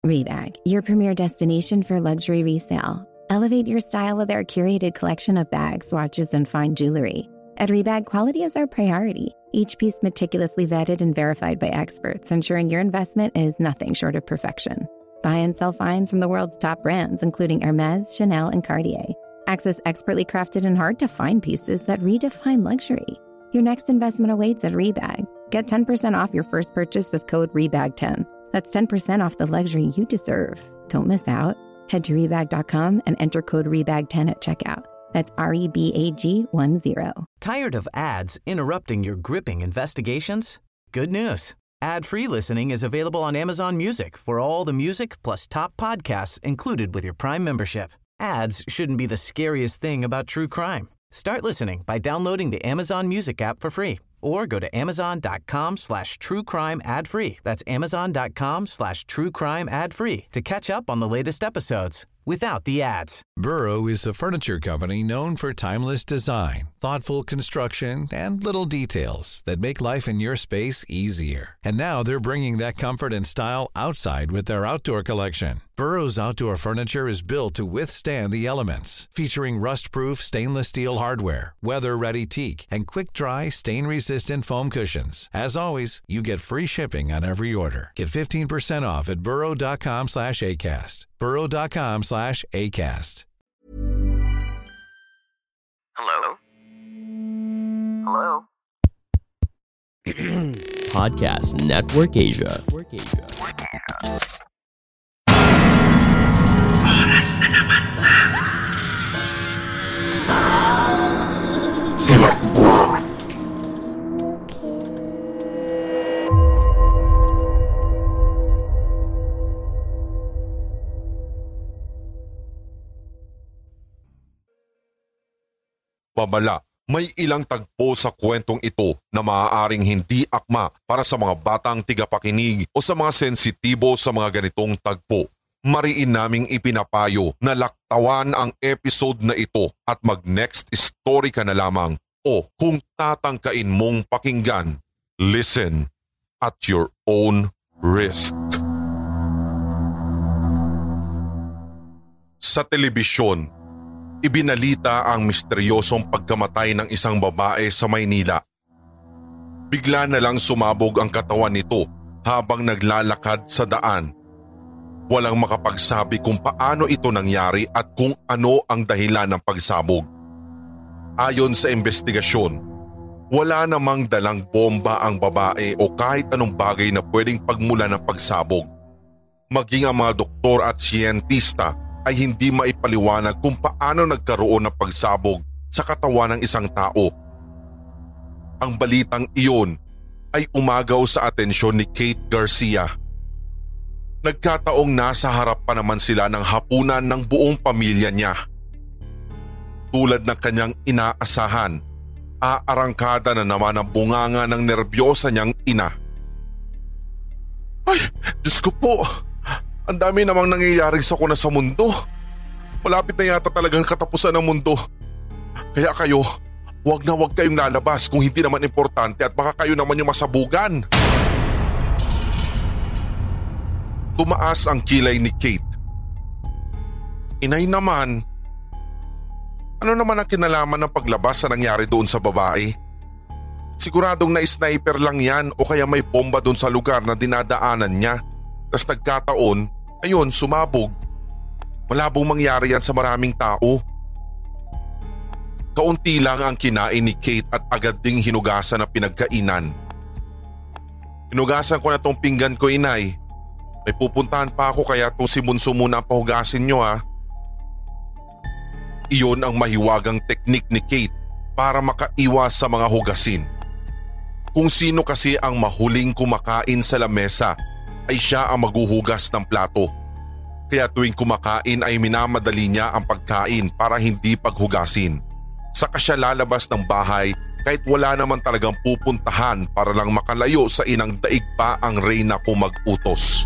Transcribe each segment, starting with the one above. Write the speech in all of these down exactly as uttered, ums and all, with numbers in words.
Rebag, your premier destination for luxury resale. Elevate your style with our curated collection of bags, watches, and fine jewelry. At Rebag, quality is our priority. Each piece meticulously vetted and verified by experts, ensuring your investment is nothing short of perfection. Buy and sell finds from the world's top brands, including Hermes, Chanel, and Cartier. Access expertly crafted and hard-to-find pieces that redefine luxury. Your next investment awaits at Rebag. Get ten percent off your first purchase with code rebag ten. That's ten percent off the luxury you deserve. Don't miss out. Head to rebag dot com and enter code rebag ten at checkout. That's R E B A G one zero. Tired of ads interrupting your gripping investigations? Good news. Ad-free listening is available on Amazon Music for all the music plus top podcasts included with your Prime membership. Ads shouldn't be the scariest thing about true crime. Start listening by downloading the Amazon Music app for free or go to amazon.com slash true crime ad free. That's amazon.com slash true crime ad free to catch up on the latest episodes without the ads. Burrow is a furniture company known for timeless design, thoughtful construction, and little details that make life in your space easier. And now they're bringing that comfort and style outside with their outdoor collection. Burrow's outdoor furniture is built to withstand the elements, featuring rust-proof stainless steel hardware, weather-ready teak, and quick-dry, stain-resistant foam cushions. As always, you get free shipping on every order. Get fifteen percent off at burrow.com slash ACAST. burrow.com slash ACAST. Hello? Hello? Podcast Network Asia. Network Asia. Oras na naman na. Babala, may ilang tagpo sa kwentong ito na maaaring hindi akma para sa mga batang tigapakinig o sa mga sensitibo sa mga ganitong tagpo. Mariin naming ipinapayo na laktawan ang episode na ito at mag-next story ka na lamang o kung tatangkain mong pakinggan, listen at your own risk. Sa telebisyon, ibinalita ang misteryosong pagkamatay ng isang babae sa Maynila. Bigla na lang sumabog ang katawan nito habang naglalakad sa daan. Walang makapagsabi kung paano ito nangyari at kung ano ang dahilan ng pagsabog. Ayon sa investigasyon, wala namang dalang bomba ang babae o kahit anong bagay na pwedeng pagmula ng pagsabog. Maging ang mga doktor at siyentista ay hindi maipaliwanag kung paano nagkaroon ng pagsabog sa katawan ng isang tao. Ang balitang iyon ay umagaw sa atensyon ni Kate Garcia. Nagkataong nasa harap pa naman sila ng hapunan ng buong pamilya niya. Tulad ng kanyang inaasahan, aarangkada na naman ang bunganga ng nerbyosa niyang ina. Ay, Diyos ko po! Ang dami namang nangyayaring sakuna sa mundo. Malapit na yata talagang katapusan ng mundo. Kaya kayo, huwag na huwag kayong lalabas kung hindi naman importante at baka kayo naman yung masabugan. Tumaas ang kilay ni Kate. Inay naman, ano naman ang kinalaman ng paglabas sa nangyari doon sa babae? Siguradong na-sniper lang yan o kaya may bomba doon sa lugar na dinadaanan niya. Tas nagkataon, ayun, sumabog. Malabong mangyari yan sa maraming tao. Kaunti lang ang kinain ni Kate at agad ding hinugasan ang pinagkainan. Hinugasan ko na tong pinggan ko, inay. May pupuntahan pa ako kaya to si Bunso muna ang pahugasin nyo, ha. Iyon ang mahiwagang teknik ni Kate para makaiwas sa mga hugasin. Kung sino kasi ang mahuling kumakain sa lamesa ay siya ang maghuhugas ng plato. Kaya tuwing kumakain ay minamadali niya ang pagkain para hindi paghugasin. Saka siya lalabas ng bahay kahit wala naman talagang pupuntahan para lang makalayo sa inang daig pa ang reyna kung mag-utos.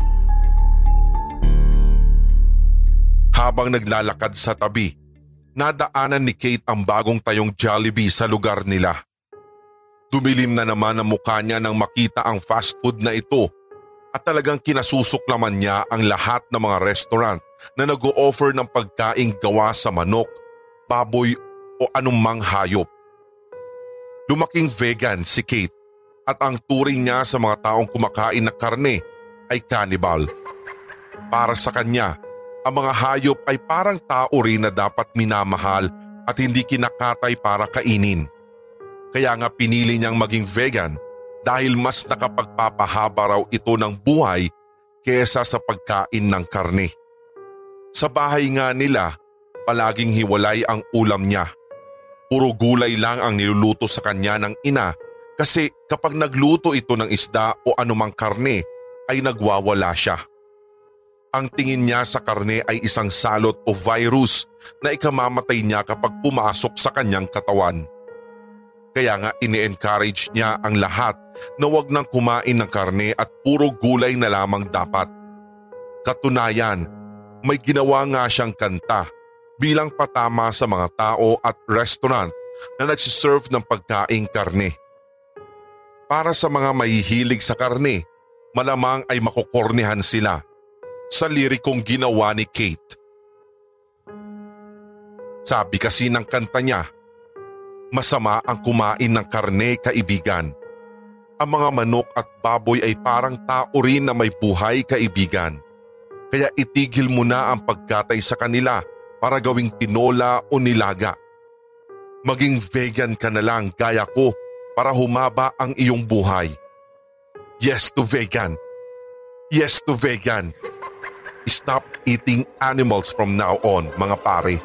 Habang naglalakad sa tabi, nadaanan ni Kate ang bagong tayong Jollibee sa lugar nila. Dumilim na naman ang mukha niya nang makita ang fast food na ito at talagang kinasusuklaman niya ang lahat ng mga restaurant na nag-o-offer ng pagkaing gawa sa manok, baboy o anumang hayop. Lumaking vegan si Kate at ang turing niya sa mga taong kumakain ng karne ay cannibal. Para sa kanya, ang mga hayop ay parang tao rin na dapat minamahal at hindi kinakatay para kainin. Kaya nga pinili niyang maging vegan dahil mas nakapagpapahaba raw ito ng buhay kesa sa pagkain ng karne. Sa bahay nga nila, palaging hiwalay ang ulam niya. Puro gulay lang ang niluluto sa kanya ng ina kasi kapag nagluto ito ng isda o anumang karne ay nagwawala siya. Ang tingin niya sa karne ay isang salot o virus na ikamamatay niya kapag pumasok sa kanyang katawan. Kaya nga ini-encourage niya ang lahat na huwag nang kumain ng karne at puro gulay na lamang dapat. Katunayan, may ginawa nga siyang kanta bilang patama sa mga tao at restaurant na nagsiserve ng pagkaing karne. Para sa mga mahihilig sa karne, malamang ay makukornihan sila sa lirikong ginawa ni Kate. Sabi kasi ng kanta niya, masama ang kumain ng karne, kaibigan. Ang mga manok at baboy ay parang tao rin na may buhay, kaibigan. Kaya itigil mo na ang pagkatay sa kanila para gawing tinola o nilaga. Maging vegan ka na lang gaya ko para humaba ang iyong buhay. Yes to vegan. Yes to vegan. Stop eating animals from now on, mga pare.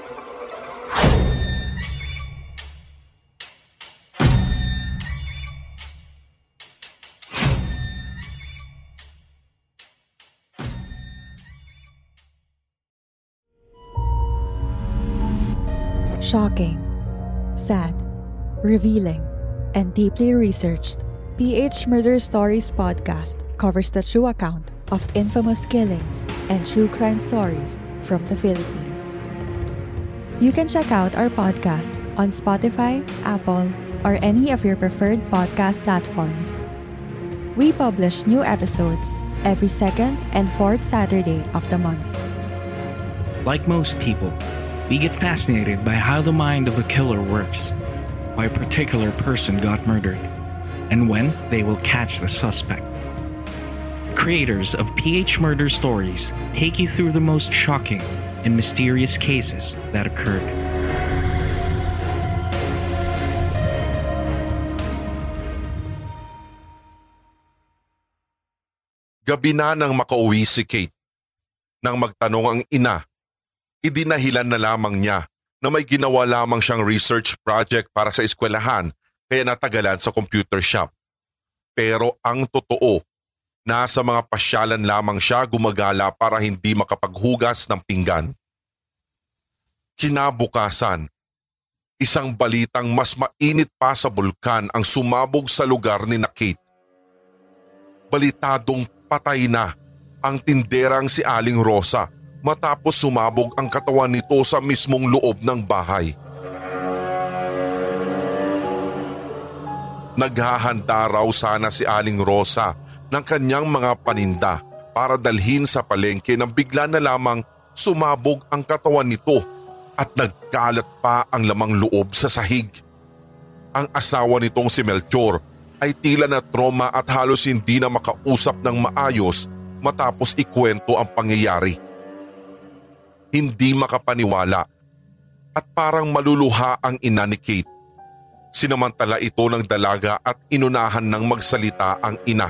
Shocking, sad, revealing, and deeply researched, P H Murder Stories podcast covers the true account of infamous killings and true crime stories from the Philippines. You can check out our podcast on Spotify, Apple, or any of your preferred podcast platforms. We publish new episodes every second and fourth Saturday of the month. Like most people, we get fascinated by how the mind of a killer works, why a particular person got murdered, and when they will catch the suspect. Creators of P H Murder Stories take you through the most shocking and mysterious cases that occurred. Gabi na nang makauwi si Kate. Nang magtanong ang ina, idinahilan na lamang niya na may ginawa lamang siyang research project para sa eskwelahan kaya natagalan sa computer shop. Pero ang totoo, nasa mga pasyalan lamang siya gumagala para hindi makapaghugas ng pinggan. Kinabukasan, isang balitang mas mainit pa sa bulkan ang sumabog sa lugar ni na Kate. Balitadong patay na ang tinderang si Aling Rosa matapos sumabog ang katawan nito sa mismong loob ng bahay. Naghahanda raw sana si Aling Rosa ng kanyang mga paninda para dalhin sa palengke nang bigla na lamang sumabog ang katawan nito at nagkalat pa ang lamang loob sa sahig. Ang asawa nitong si Melchor ay tila na trauma at halos hindi na makausap ng maayos matapos ikwento ang pangyayari. Hindi makapaniwala at parang maluluha ang ina ni Kate. Sinamantala ito ng dalaga at inunahan ng magsalita ang ina.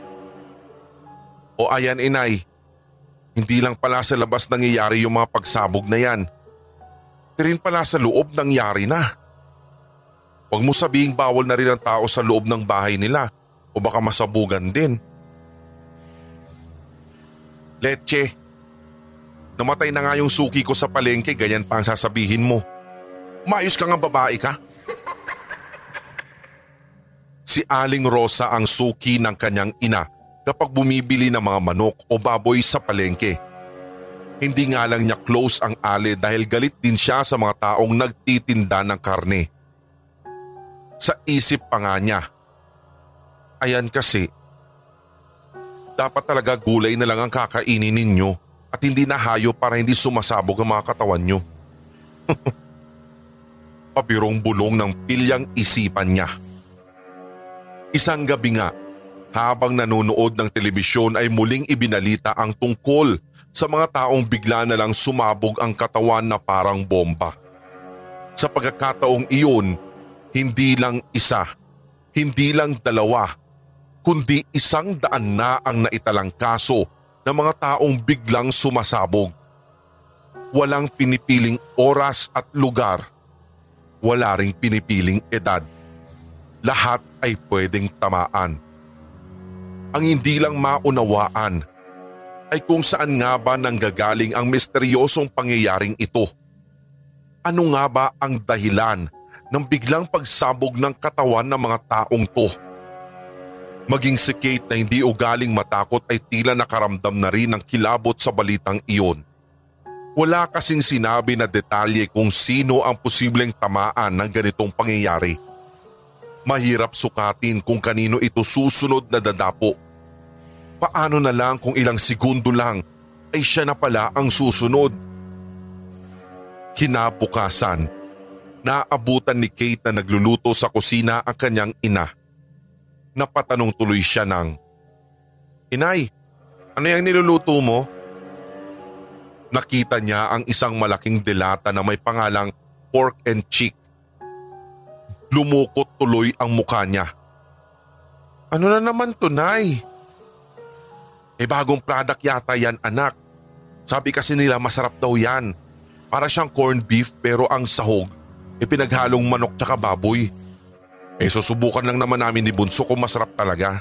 O ayan inay, hindi lang pala sa labas nangyayari yung mga pagsabog na yan. Rin pala sa loob nangyari na. Huwag mo sabihing bawal na rin ang tao sa loob ng bahay nila o baka masabugan din. Leche, namatay na nga yung suki ko sa palengke, ganyan pa ang sasabihin mo. Maayos ka nga babae ka? Si Aling Rosa ang suki ng kanyang ina kapag bumibili ng mga manok o baboy sa palengke. Hindi nga lang niya close ang ale dahil galit din siya sa mga taong nagtitinda ng karne. Sa isip pa nga niya, ayan kasi, Dapat talaga gulay na lang ang kakainin ninyo at hindi na hayop para hindi sumasabog ang mga katawan nyo. Pabirong bulong ng pilyang isipan niya. Isang gabi nga, habang nanonood ng telebisyon ay muling ibinalita ang tungkol sa mga taong bigla na lang sumabog ang katawan na parang bomba. Sa pagkakataong iyon, hindi lang isa, hindi lang dalawa, kundi isang daan na ang naitalang kaso ng mga taong biglang sumasabog. Walang pinipiling oras at lugar, wala ring pinipiling edad. Lahat ay pwedeng tamaan. Ang hindi lang maunawaan ay kung saan nga ba nanggagaling ang misteryosong pangyayaring ito. Ano nga ba ang dahilan ng biglang pagsabog ng katawan ng mga taong to? Maging si Kate na hindi ugaling matakot ay tila nakaramdam na rin ng kilabot sa balitang iyon. Wala kasing sinabi na detalye kung sino ang posibleng tamaan ng ganitong pangyayari. Mahirap sukatin kung kanino ito susunod na dadapo. Paano na lang kung ilang segundo lang ay siya na pala ang susunod? Kinabukasan, naabutan ni Kate na nagluluto sa kusina ang kanyang ina. Napatanong tuloy siya ng, "Inay, ano yung niluluto mo?" Nakita niya ang isang malaking delata na may pangalang pork and chick. Lumukot tuloy ang mukha niya. "Ano na naman to, Nay?" "Eh bagong product yata yan, anak. Sabi kasi nila masarap daw yan. Para siyang corned beef pero ang sahog e pinaghalong manok tsaka baboy. Eh susubukan lang naman namin ni Bunso kung masarap talaga."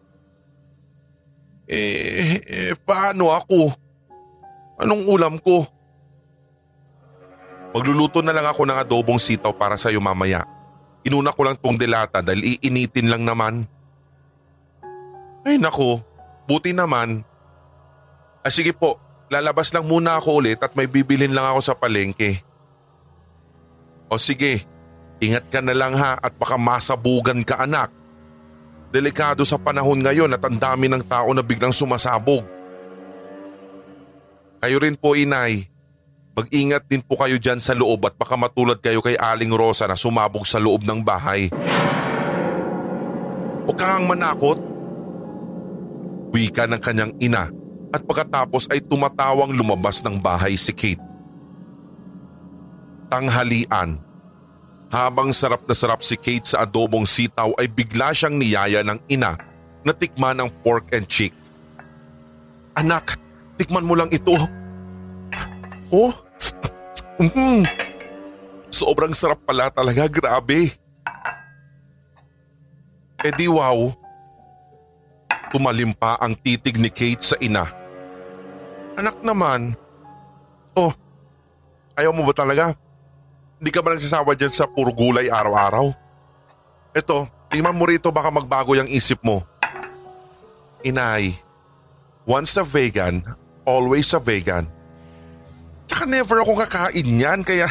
Eh, eh paano ako? Anong ulam ko?" "Magluluto na lang ako ng adobong sitaw para sa'yo mamaya. Inuna ko lang tong delata dahil iinitin lang naman." "Ay nako, buti naman. Ah, sige po, lalabas lang muna ako ulit at may bibilin lang ako sa palengke." "O sige, ingat ka na lang ha at baka masabugan ka, anak. Delikado sa panahon ngayon at ang dami ng tao na biglang sumasabog." "Kayo rin po, Inay. Mag-ingat din po kayo dyan sa loob at baka matulad kayo kay Aling Rosa na sumabog sa loob ng bahay." "Huwag kang manakot." Wika ng kanyang ina at pagkatapos ay tumatawang lumabas ng bahay si Kate. Tanghalian. Habang sarap na sarap si Kate sa adobong sitaw ay bigla siyang niyaya ng ina na tikman ang pork and chick. "Anak, tikman mo lang ito." "Oh, mm, sobrang sarap pala talaga, grabe." "Eh di wow." Tumalim pa ang titig ni Kate sa ina. "Anak naman. Oh, ayaw mo ba talaga? Hindi ka ba nagsasawa dyan sa puro gulay araw-araw? Eto, tingnan mo rito baka magbago yung isip mo." "Inay, once a vegan, always a vegan. Tsaka never akong kakain yan kaya..."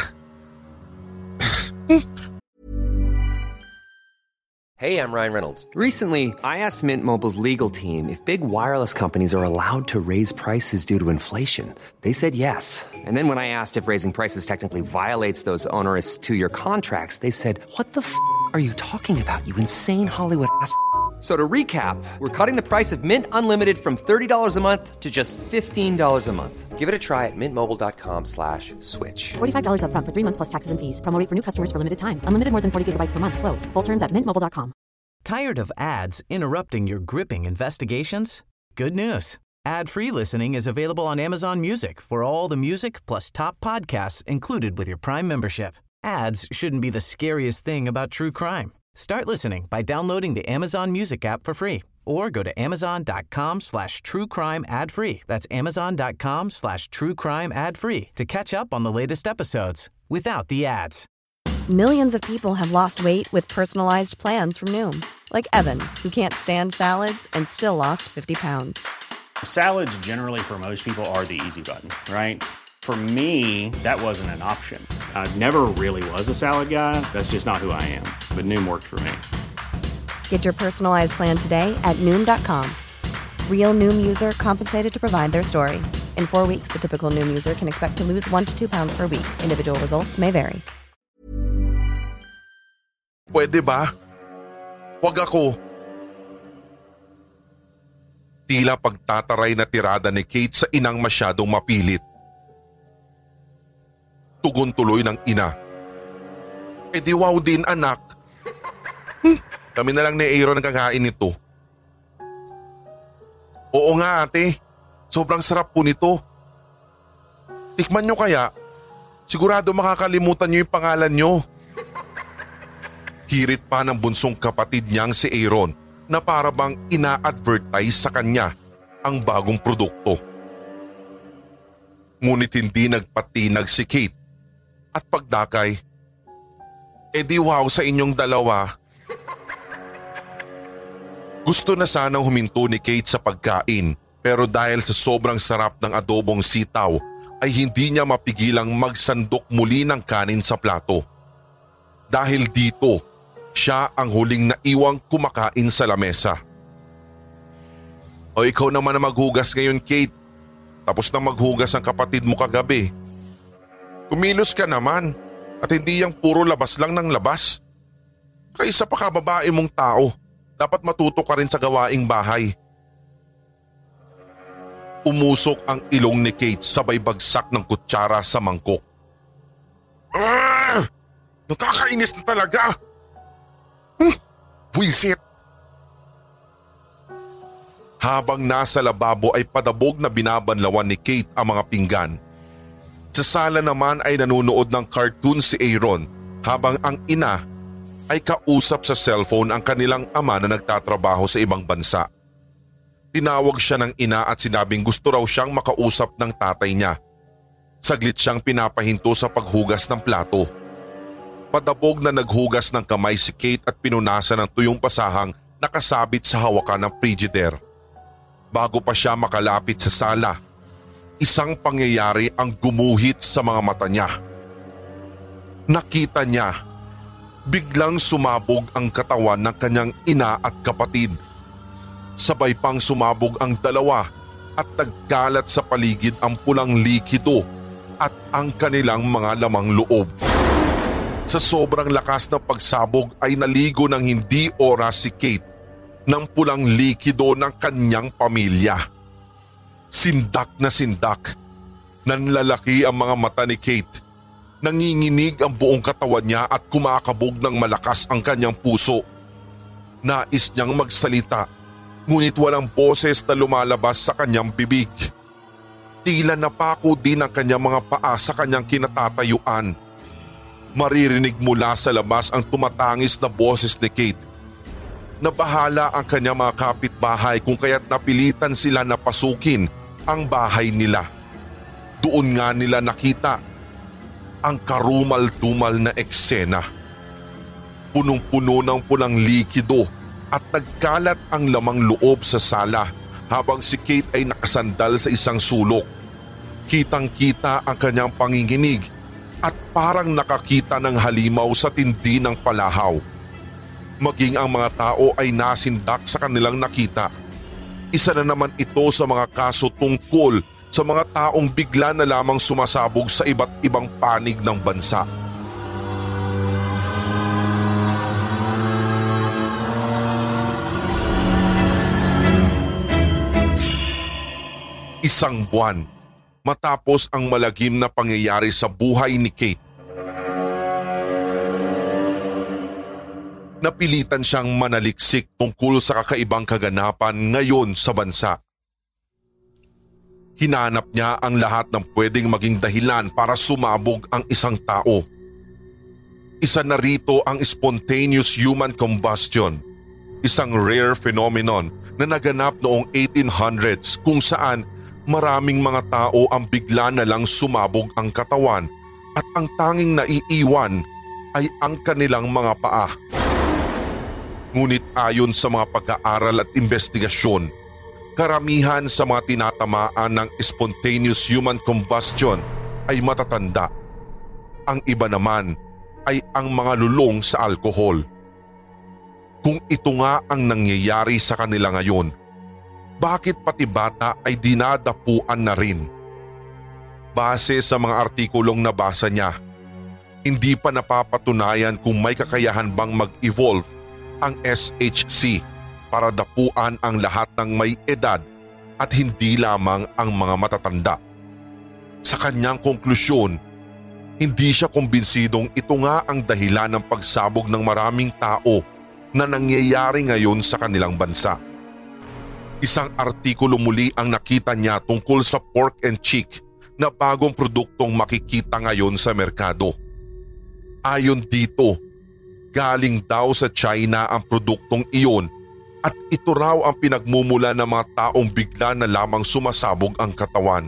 Hey, I'm Ryan Reynolds. Recently, I asked Mint Mobile's legal team if big wireless companies are allowed to raise prices due to inflation. They said yes. And then when I asked if raising prices technically violates those onerous two-year contracts, they said, "What the f*** are you talking about, you insane Hollywood ass?" So to recap, we're cutting the price of Mint Unlimited from thirty dollars a month to just fifteen dollars a month. Give it a try at mintmobile.com slash switch. forty-five dollars up front for three months plus taxes and fees. Promo rate for new customers for limited time. Unlimited more than forty gigabytes per month. Slows full terms at mint mobile dot com. Tired of ads interrupting your gripping investigations? Good news. Ad-free listening is available on Amazon Music for all the music plus top podcasts included with your Prime membership. Ads shouldn't be the scariest thing about true crime. Start listening by downloading the Amazon Music app for free or go to amazon.com slash true crime ad free. That's amazon.com slash true crime ad free to catch up on the latest episodes without the ads. Millions of people have lost weight with personalized plans from Noom. Like Evan, who can't stand salads and still lost fifty pounds. Salads generally for most people are the easy button, right? For me, that wasn't an option. I never really was a salad guy. That's just not who I am. But Noom worked for me. Get your personalized plan today at Noom dot com. Real Noom user compensated to provide their story. In four weeks, the typical Noom user can expect to lose one to two pounds per week. Individual results may vary. Pwede ba? Wag ako. Tila pagtataray na tirada ni Kate sa inang masyadong mapilit. Tugon tuloy ng ina. E di wow din anak. Hmm, kami na lang ni Aaron ang kakain nito. Oo nga ate, sobrang sarap po nito. Tikman nyo kaya, sigurado makakalimutan nyo yung pangalan nyo. Hirit pa ng bunsong kapatid niyang si Aaron na para bang ina-advertise sa kanya ang bagong produkto. Ngunit hindi nagpatinag si Kate at pagdakay. E di wow sa inyong dalawa. Gusto na sanang huminto ni Kate sa pagkain pero dahil sa sobrang sarap ng adobong sitaw ay hindi niya mapigilang magsandok muli ng kanin sa plato. Dahil dito, siya ang huling naiwang kumakain sa lamesa. O ikaw naman na maghugas ngayon Kate. Tapos na maghugas ang kapatid mo kagabi. Kumilos ka naman at hindi yung puro labas lang ng labas. Kaisa pa kababae mong tao. Dapat matuto ka rin sa gawaing bahay. Umusok ang ilong ni Kate sabay bagsak ng kutsara sa mangkok. Ah! Nakakainis na talaga! Hmm, buwisit! Habang nasa lababo ay padabog na binabanlawan ni Kate ang mga pinggan. Sa sala naman ay nanonood ng cartoon si Aaron habang ang ina ay kausap sa cellphone ang kanilang ama na nagtatrabaho sa ibang bansa. Tinawag siya ng ina at sinabing gusto raw siyang makausap ng tatay niya. Saglit siyang pinapahinto sa paghugas ng plato. Padabog na naghugas ng kamay si Kate at pinunasan ng tuyong pasahang nakasabit sa hawakan ng frigidaire. Bago pa siya makalapit sa sala, isang pangyayari ang gumuhit sa mga mata niya. Nakita niya, biglang sumabog ang katawan ng kanyang ina at kapatid. Sabay pang sumabog ang dalawa at nagkalat sa paligid ang pulang likido at ang kanilang mga lamang loob. Sa sobrang lakas ng pagsabog ay naligo ng hindi oras si Kate ng pulang likido ng kanyang pamilya. Sindak na sindak. Nanlalaki ang mga mata ni Kate. Nanginginig ang buong katawan niya at kumakabog ng malakas ang kanyang puso. Nais niyang magsalita, ngunit walang boses na lumalabas sa kanyang bibig. Tila napako din ang kanyang mga paa sa kanyang kinatatayuan. Maririnig mula sa labas ang tumatangis na boses ni Kate. Nabahala ang kanyang mga kapitbahay kung kaya't napilitan sila na pasukin ang bahay nila. Doon nga nila nakita ang karumal-dumal na eksena. Punong-puno ng pulang likido at nagkalat ang lamang loob sa sala habang si Kate ay nakasandal sa isang sulok. Kitang-kita ang kanyang panginginig at parang nakakita ng halimaw sa tindi ng palahaw. Maging ang mga tao ay nasindak sa kanilang nakita. Isa na naman ito sa mga kaso tungkol sa mga taong bigla na lamang sumasabog sa iba't ibang panig ng bansa. Isang buwan matapos ang malagim na pangyayari sa buhay ni Kate. Napilitan siyang manaliksik tungkol sa kakaibang kaganapan ngayon sa bansa. Hinanap niya ang lahat ng pwedeng maging dahilan para sumabog ang isang tao. Isa na rito ang spontaneous human combustion, isang rare phenomenon na naganap noong eighteen hundreds kung saan maraming mga tao ang bigla na lang sumabog ang katawan at ang tanging naiiwan ay ang kanilang mga paa. Ngunit ayon sa mga pag-aaral at investigasyon, karamihan sa mga tinatamaan ng spontaneous human combustion ay matatanda. Ang iba naman ay ang mga lulong sa alkohol. Kung ito nga ang nangyayari sa kanila ngayon, bakit pati bata ay dinadapuan na rin. Base sa mga artikulong nabasa niya, hindi pa napapatunayan kung may kakayahan bang mag-evolve ang S H C para dapuan ang lahat ng may edad at hindi lamang ang mga matatanda. Sa kanyang konklusyon, hindi siya kumbinsidong ito nga ang dahilan ng pagsabog ng maraming tao na nangyayari ngayon sa kanilang bansa. Isang artikulo muli ang nakita niya tungkol sa pork and chick na bagong produktong makikita ngayon sa merkado. Ayon dito, galing daw sa China ang produktong iyon at ito raw ang pinagmumula ng mga taong bigla na lamang sumasabog ang katawan.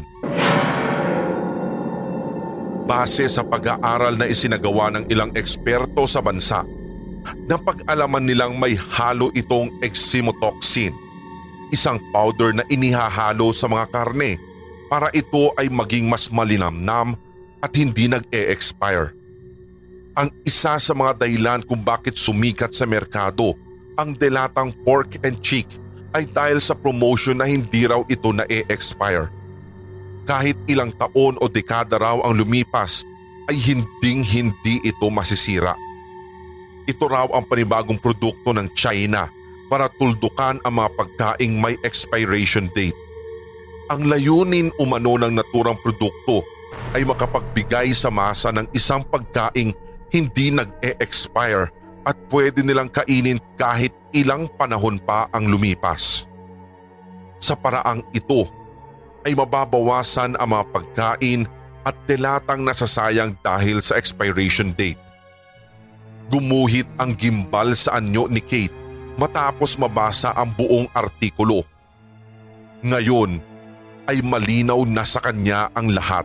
Base sa pag-aaral na isinagawa ng ilang eksperto sa bansa, napag-alaman nilang may halo itong eximotoxin, isang powder na inihahalo sa mga karne para ito ay maging mas malinamnam at hindi nag-e-expire. Ang isa sa mga dahilan kung bakit sumikat sa merkado ang delatang pork and chick ay dahil sa promotion na hindi raw ito na-e-expire. Kahit ilang taon o dekada raw ang lumipas ay hinding-hindi ito masisira. Ito raw ang panibagong produkto ng China para tuldukan ang mga pagkaing may expiration date. Ang layunin umano ng naturang produkto ay makapagbigay sa masa ng isang pagkaing hindi nag-e-expire at pwede nilang kainin kahit ilang panahon pa ang lumipas. Sa paraang ito ay mababawasan ang mga pagkain at delatang nasasayang dahil sa expiration date. Gumuhit ang gimbal sa anyo ni Kate matapos mabasa ang buong artikulo. Ngayon ay malinaw na sa kanya ang lahat.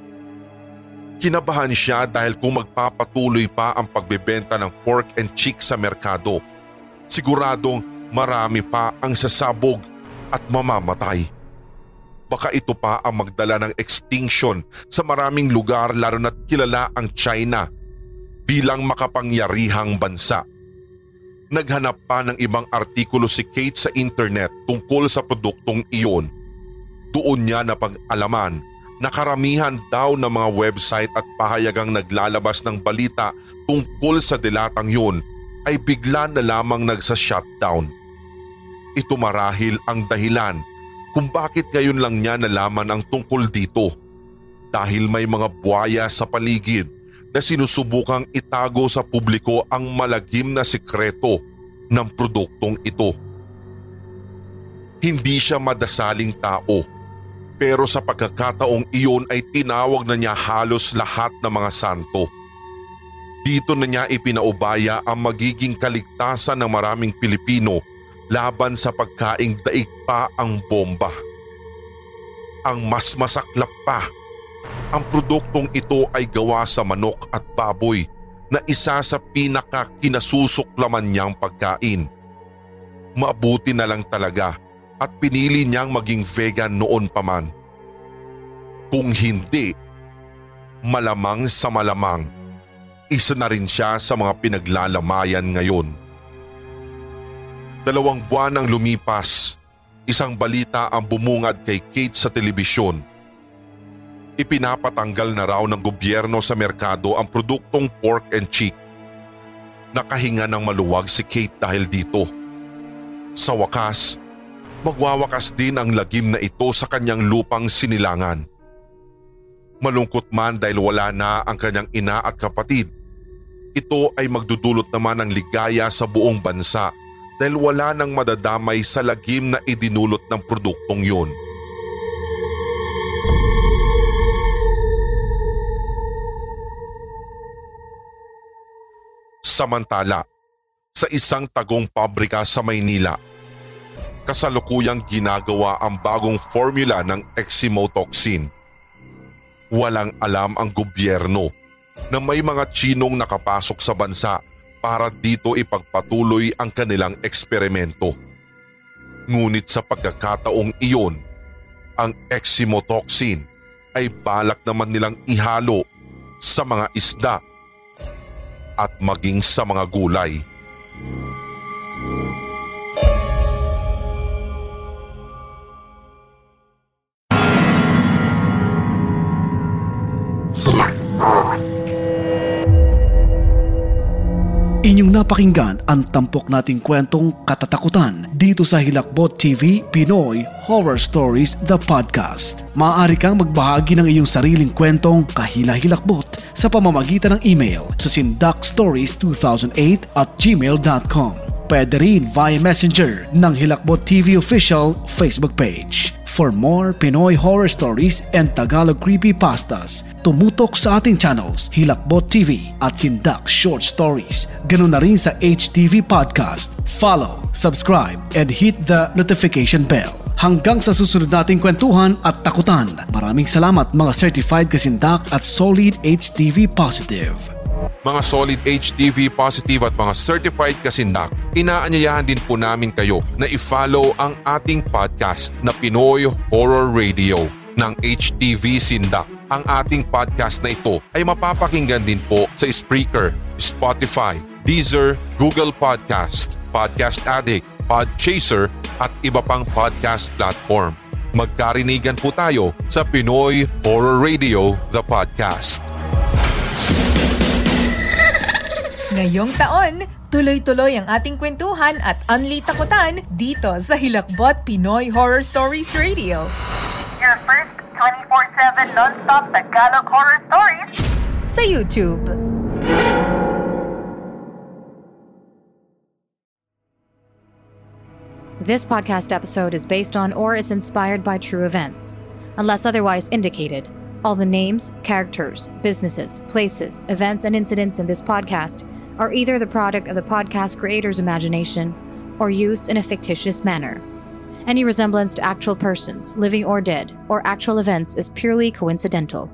Kinabahan siya dahil kung magpapatuloy pa ang pagbebenta ng pork and chick sa merkado, siguradong marami pa ang sasabog at mamamatay. Baka ito pa ang magdala ng extinction sa maraming lugar lalo na't kilala ang China bilang makapangyarihang bansa. Naghanap pa ng ibang artikulo si Kate sa internet tungkol sa produktong iyon. Doon niya napag-alaman na karamihan daw ng mga website at pahayagang naglalabas ng balita tungkol sa delatang yun ay bigla na lamang nagsa-shutdown. Ito marahil ang dahilan kung bakit ngayon lang niya nalaman ang tungkol dito. Dahil may mga buwaya sa paligid na sinusubukang itago sa publiko ang malagim na sikreto ng produktong ito. Hindi siya madasaling tao. Pero sa pagkakataong iyon ay tinawag na niya halos lahat ng mga santo. Dito na niya ipinaubaya ang magiging kaligtasan ng maraming Pilipino laban sa pagkaing daig pa ang bomba. Ang mas masaklap pa, ang produktong ito ay gawa sa manok at baboy na isa sa pinaka-kinasusuklaman niyang pagkain. Mabuti na lang talaga at pinili niyang maging vegan noon pa man. Kung hindi, malamang sa malamang, isa na rin siya sa mga pinaglalamayan ngayon. Dalawang buwan ang lumipas, isang balita ang bumungad kay Kate sa telebisyon. Ipinapatanggal na raw ng gobyerno sa merkado ang produktong pork and chick. Nakahinga ng maluwag si Kate dahil dito. Sa wakas, magwawakas din ang lagim na ito sa kanyang lupang sinilangan. Malungkot man dahil wala na ang kanyang ina at kapatid, ito ay magdudulot naman ng ligaya sa buong bansa dahil wala nang madadamay sa lagim na idinulot ng produktong yun. Samantala, sa isang tagong pabrika sa Maynila, kasalukuyang ginagawa ang bagong formula ng eximotoxin. Walang alam ang gobyerno na may mga Tsinong nakapasok sa bansa para dito ipagpatuloy ang kanilang eksperimento. Ngunit sa pagkakataong iyon, ang eximotoxin ay balak naman nilang ihalo sa mga isda at maging sa mga gulay. Inyong napakinggan ang tampok nating kwentong katatakutan dito sa Hilakbot T V Pinoy Horror Stories The Podcast. Maaari kang magbahagi ng iyong sariling kwentong kahila-hilakbot sa pamamagitan ng email sa sindakstories two thousand eight at gmail dot com. Pwede rin via Messenger ng Hilakbot T V Official Facebook page. For more Pinoy horror stories and Tagalog creepypastas, tumutok sa ating channels Hilakbot T V at Sindak Short Stories. Ganun na rin sa H T V Podcast. Follow, subscribe, and hit the notification bell. Hanggang sa susunod nating kwentuhan at takutan. Maraming salamat mga certified kasindak at solid H T V positive. Mga solid H T V positive at mga certified kasindak, inaanyayahan din po namin kayo na i-follow ang ating podcast na Pinoy Horror Radio ng H T V Sindak. Ang ating podcast na ito ay mapapakinggan din po sa Spreaker, Spotify, Deezer, Google Podcast, Podcast Addict, Podchaser at iba pang podcast platform. Magkarinigan po tayo sa Pinoy Horror Radio, the podcast. Ngayong taon, tuloy-tuloy ang ating kwentuhan at unli takutan dito sa Hilakbot Pinoy Horror Stories Radio. Your first twenty-four seven non-stop Tagalog horror stories sa YouTube. This podcast episode is based on or is inspired by true events. Unless otherwise indicated, all the names, characters, businesses, places, events, and incidents in this podcast are either the product of the podcast creator's imagination or used in a fictitious manner. Any resemblance to actual persons, living or dead, or actual events is purely coincidental.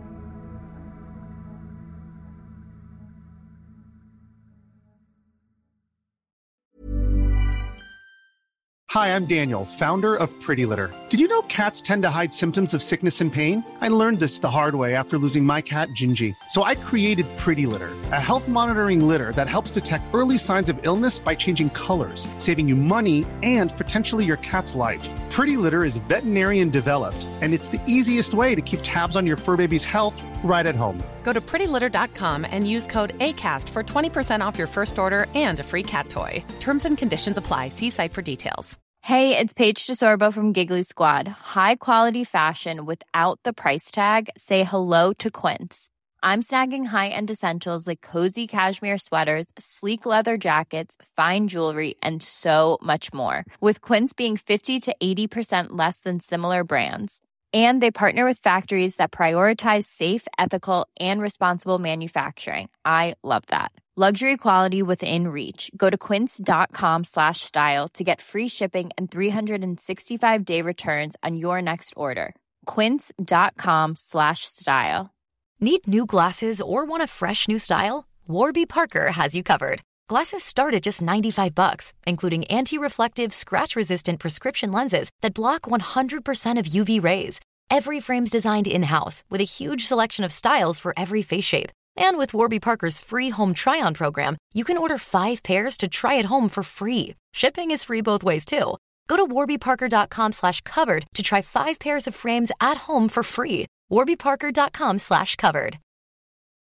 Hi, I'm Daniel, founder of Pretty Litter. Did you know cats tend to hide symptoms of sickness and pain? I learned this the hard way after losing my cat, Gingy. So I created Pretty Litter, a health monitoring litter that helps detect early signs of illness by changing colors, saving you money and potentially your cat's life. Pretty Litter is veterinarian developed, and it's the easiest way to keep tabs on your fur baby's health right at home. Go to pretty litter dot com and use code ACAST for twenty percent off your first order and a free cat toy. Terms and conditions apply. See site for details. Hey, it's Paige DeSorbo from Giggly Squad. High quality fashion without the price tag. Say hello to Quince. I'm snagging high-end essentials like cozy cashmere sweaters, sleek leather jackets, fine jewelry, and so much more. With Quince being fifty to eighty percent less than similar brands. And they partner with factories that prioritize safe, ethical, and responsible manufacturing. I love that. Luxury quality within reach. Go to quince.com slash style to get free shipping and three sixty-five day returns on your next order. Quince.com slash style. Need new glasses or want a fresh new style? Warby Parker has you covered. Glasses start at just ninety-five bucks, including anti-reflective, scratch-resistant prescription lenses that block one hundred percent of U V rays. Every frame's designed in-house with a huge selection of styles for every face shape. And with Warby Parker's free home try-on program, you can order five pairs to try at home for free. Shipping is free both ways, too. Go to warbyparker.com slash covered to try five pairs of frames at home for free. warbyparker.com slash covered.